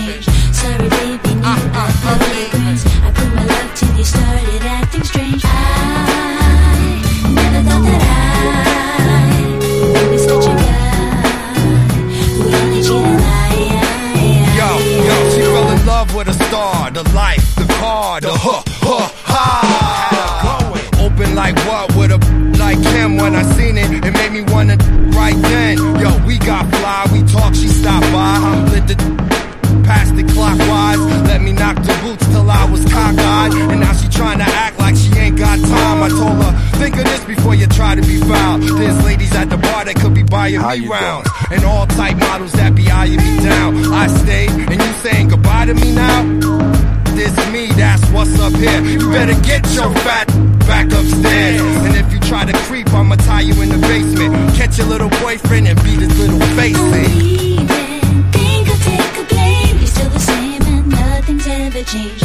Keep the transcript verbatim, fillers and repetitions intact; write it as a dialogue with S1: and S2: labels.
S1: changed. Sorry, baby, knew I thought it was. I put my love till you started acting strange. I never thought that I'd be such a guy who only cheated lie.
S2: Yo, yo, she fell in love with a star, the life, the car, the huh, huh, ha. Open like what with a like him. When I seen it, it made me wanna right then. Yo, we got fly, we talk, she stopped by, lit the past it clockwise. Let me knock the boots till I was cockeyed. And now she trying to act like she ain't got time. I told her, think of this before you try to be foul. There's ladies at the bar that could be buying
S3: How
S2: me
S3: you
S2: rounds, and all type models that be eyeing me down. I stayed, and you saying goodbye to me now? This me, that's what's up here. You better get your fat back upstairs. And if you try to creep, I'ma tie you in the basement. Catch your little boyfriend and beat his little face in.
S1: Think I'll take a blame. You're still the same and nothing's ever changed.